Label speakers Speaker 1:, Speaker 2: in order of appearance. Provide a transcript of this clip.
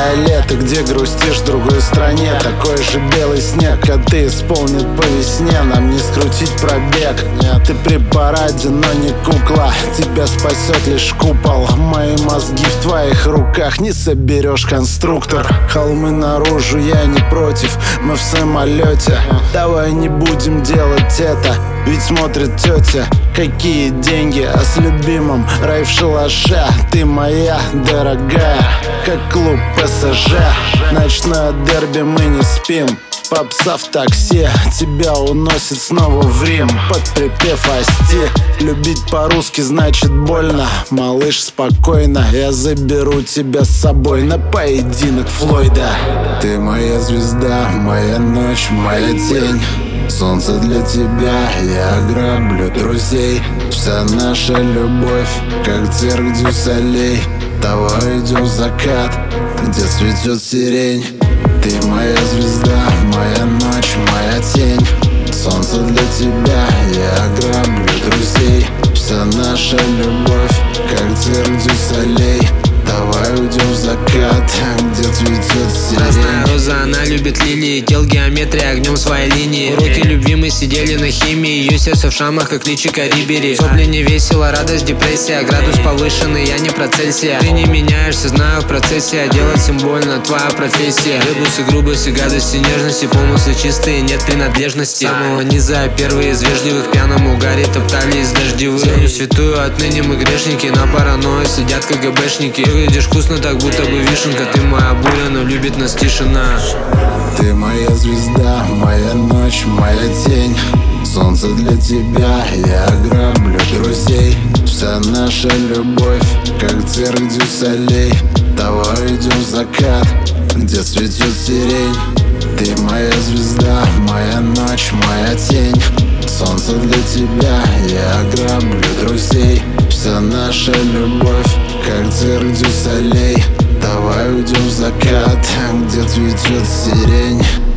Speaker 1: Белое лето, где грустишь в другой стране. Такой же белый снег, а ты исполнит по весне. Нам не скрутить пробег. Ты при параде, но не кукла. Тебя спасет лишь купол. Мои мозги в твоих руках, не соберешь конструктор. Холмы наружу, я не против, мы в самолете. Давай не будем делать это, ведь смотрит тетя. Какие деньги, а с любимым рай в шалаше. Ты моя дорогая, как клуб ПСЖ. Ночное дерби, мы не спим. Попса в такси, тебя уносит снова в Рим. Под припев Асти. Любить по-русски значит больно. Малыш, спокойно, я заберу тебя с собой на поединок Флойда. Ты моя звезда, моя ночь, моя тень. Солнце для тебя, я ограблю друзей. Вся наша любовь, как цирк дю солей. Давай идем в закат, где цветет сирень. Ты моя звезда, моя ночь, моя тень. Солнце для тебя, я ограблю друзей. Вся наша любовь, как цирк дю солей. Давай уйдем в закат, где цветет сирень.
Speaker 2: Красная роза, она любит лилии. Тел геометрия, огнем своей линии. Уроки любви, мы сидели на химии. Ее сердце в шрамах, как личико Рибери. Сопли не весело, радость, депрессия. Градус повышенный, я не про Цельсия. Ты не меняешься, знаю в процессе. А делать им больно, твоя профессия. Ребусы, грубости, гадости, нежности. Помыслы чистые, нет принадлежности. С самого низа первые из вежливых пьяном угаре топтались дождевые. Землю святую, отныне мы грешники. На паранойи сидят КГБшники. Выглядишь вкусно, так будто бы вишенка. Ты моя буря, но любит нас тишина.
Speaker 1: Ты моя звезда, моя ночь, моя тень. Солнце для тебя, я ограблю друзей. Вся наша любовь, как цирк дю солей. Давай идем в закат, где цветет сирень. Ты моя звезда, моя ночь, моя тень. Солнце для тебя, я ограблю друзей. Вся наша любовь, как цирк дю солей. Давай уйдем в закат, где цветет сирень.